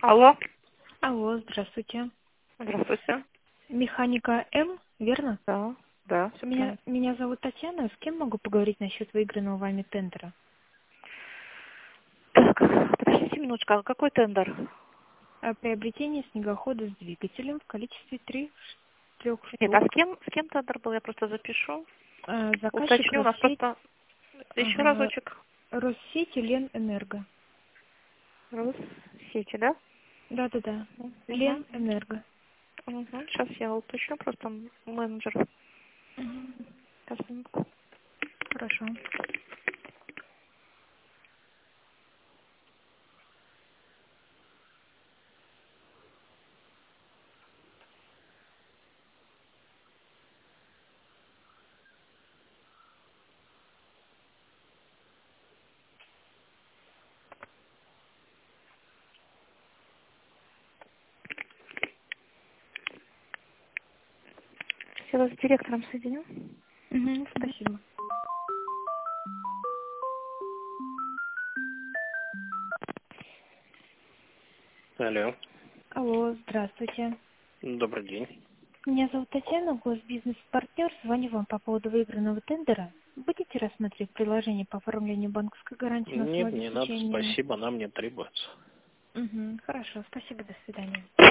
Алло. Алло, здравствуйте. Здравствуйте. Механика М, верно? Да, да, все правильно. Меня зовут Татьяна. С кем могу поговорить насчет выигранного вами тендера? Так, подождите минуточку, а какой тендер? О приобретении снегохода с двигателем в количестве трех Нет, а штук. с кем тендер был? Я просто запишу. Заказчик Уточню, у нас Россеть, просто еще ага, разочек. Россеть Ленэнерго. Россети, да? Да-да-да. Угу. Ленэнерго. Угу. Сейчас я уточню, просто менеджер. Мгм. Сейчас, минутку. Хорошо. Я вас с директором соединю. Мгм, спасибо. Алло, Алло, здравствуйте. добрый день. Меня зовут Татьяна, госбизнес-партнер. Звоню вам по поводу выигранного тендера. Будете рассматривать приложение по оформлению банковской гарантии на Нет, не надо, самообеспечение? спасибо, нам не требуется. Угу, хорошо, спасибо, до свидания.